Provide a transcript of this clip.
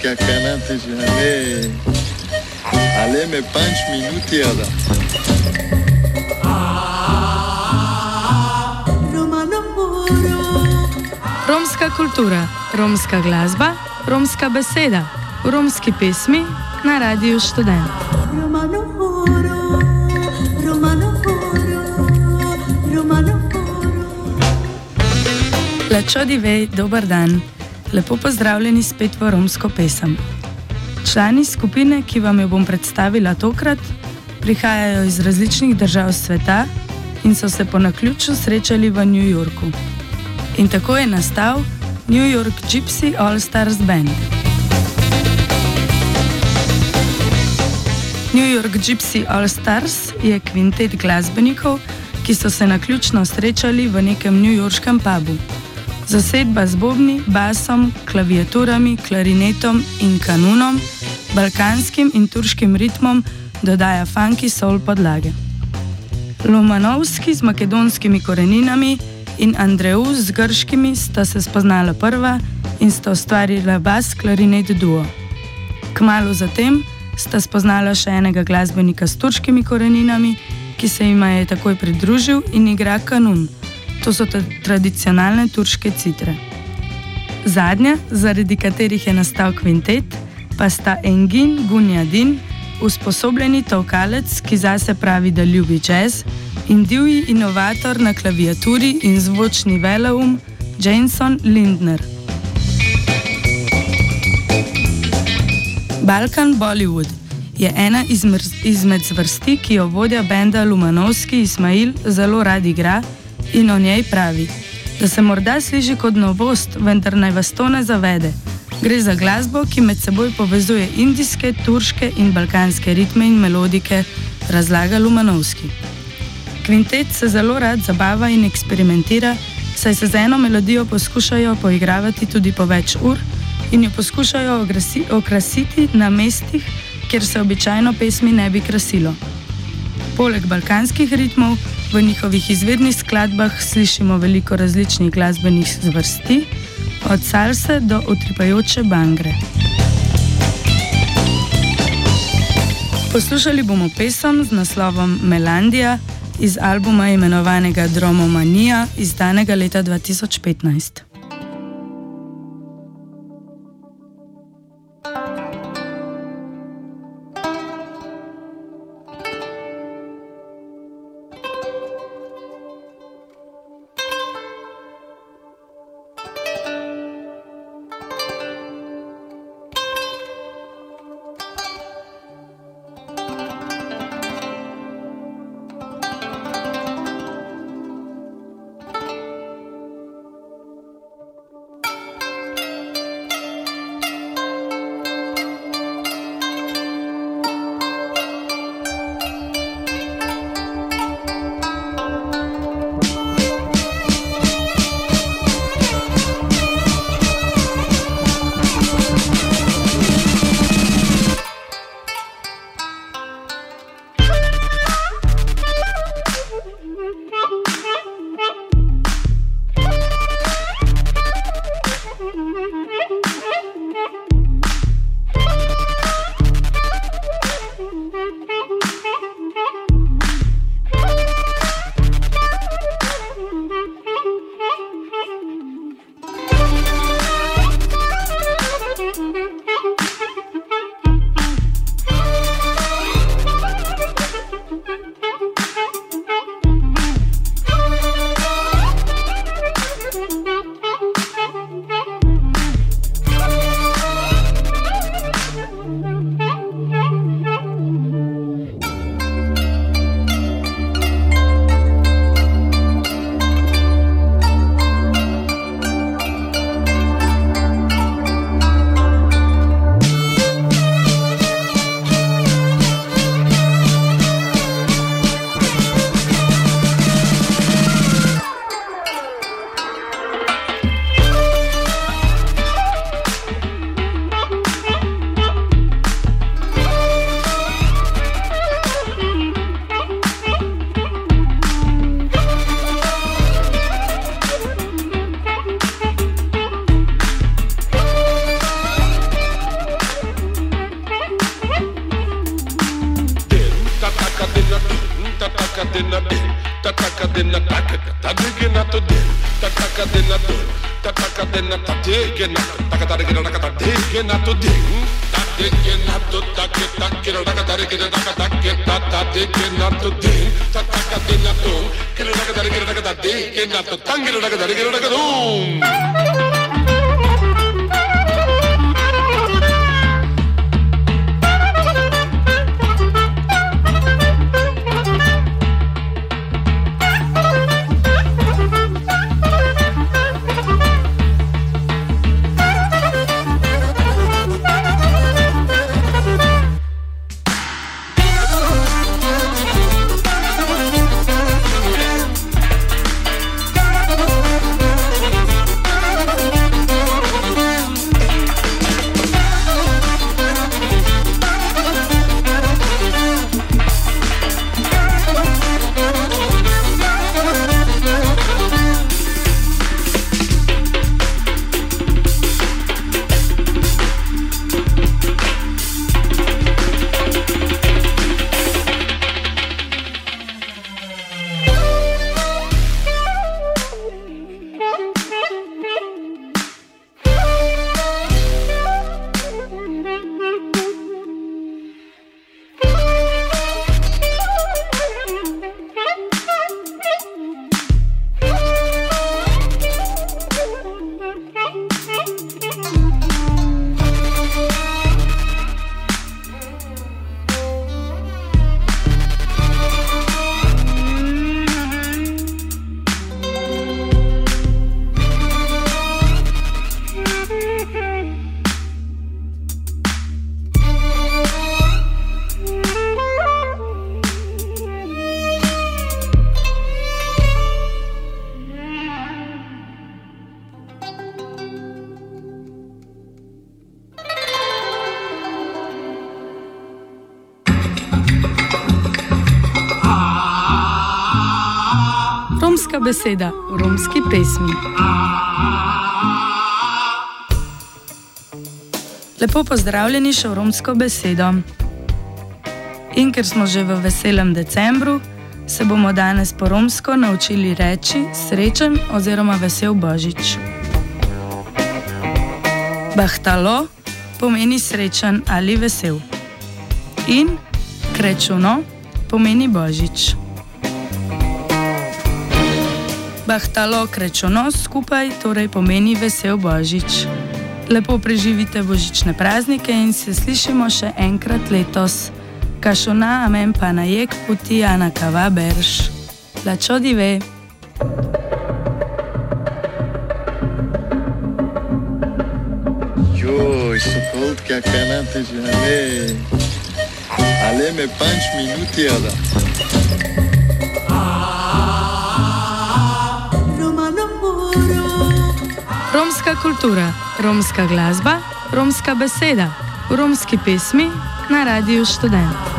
jusqu'à 40 années. Allez, mais 5 minuti ada. Romska kultura, romska glasba, romska beseda, v romski pesmi na Radiu Študent. Lečo divej, dober dan. Lepo pozdravljeni spet v romsko pesem. Člani skupine, ki vam jo bom predstavila tokrat, prihajajo iz različnih držav sveta in so se po naključju srečali v New Yorku. In tako je nastal New York Gypsy All Stars Band. New York Gypsy All Stars je kvintet glasbenikov, ki so se naključno srečali v nekem newyorškem pubu. Zasedba z bobni, basom, klaviaturami, klarinetom in kanunom, balkanskim in turškim ritmom dodaja funky soul podlage. Lomanovski z makedonskimi koreninami in Andreus z grškimi sta se spoznala prva in sta ustvarila bas klarinet duo. Kmalu zatem sta spoznala še enega glasbenika s turškimi koreninami, ki se jima je takoj pridružil in igra kanun. To so tradicionalne turške citre. Zadnja, zaradi katerih je nastal kvintet, pa sta Engin Gunjadin, usposobljeni tolkalec, ki zase pravi, da ljubi jazz, in divji inovator na klaviaturi in zvočni veleum Jason Lindner. Balkan Bollywood je ena izmed zvrsti, ki jo vodja benda Lomanovski Ismail zelo rad igra in o njej pravi, da se morda sliši kot novost, vendar naj vas to ne zavede. Gre za glasbo, ki med seboj povezuje indijske, turške in balkanske ritme in melodike, razlaga Lomanovski. Kvintet se zelo rad zabava in eksperimentira, saj se z eno melodijo poskušajo poigravati tudi po več ur in jo poskušajo okrasiti na mestih, kjer se običajno pesmi ne bi krasilo. Poleg balkanskih ritmov v njihovih izvirnih skladbah slišimo veliko različnih glasbenih zvrsti, od salse do utripajoče bangre. Poslušali bomo pesem z naslovom Melandija iz albuma imenovanega Dromomanija, izdanega leta 2015. Romska beseda v romski pesmi. Lepo pozdravljeni še v romsko besedo. In ker smo že v veselem decembru, se bomo danes po romsko naučili reči srečen oziroma vesel Božič. Bahtalo pomeni srečen ali vesel. In krečuno pomeni Božič. Bahtalo krečuno skupaj torej pomeni vesel Božič. Lepo preživite božične praznike in se slišimo še enkrat letos. Kašona amen pa na jek puti ana kava berš. Lačo dive. Joj, sokoltka kanate žene. Ale me 5 minuti ada. Romska kultura, romska glasba, romska beseda, v romski pesmi na Radiu Študent.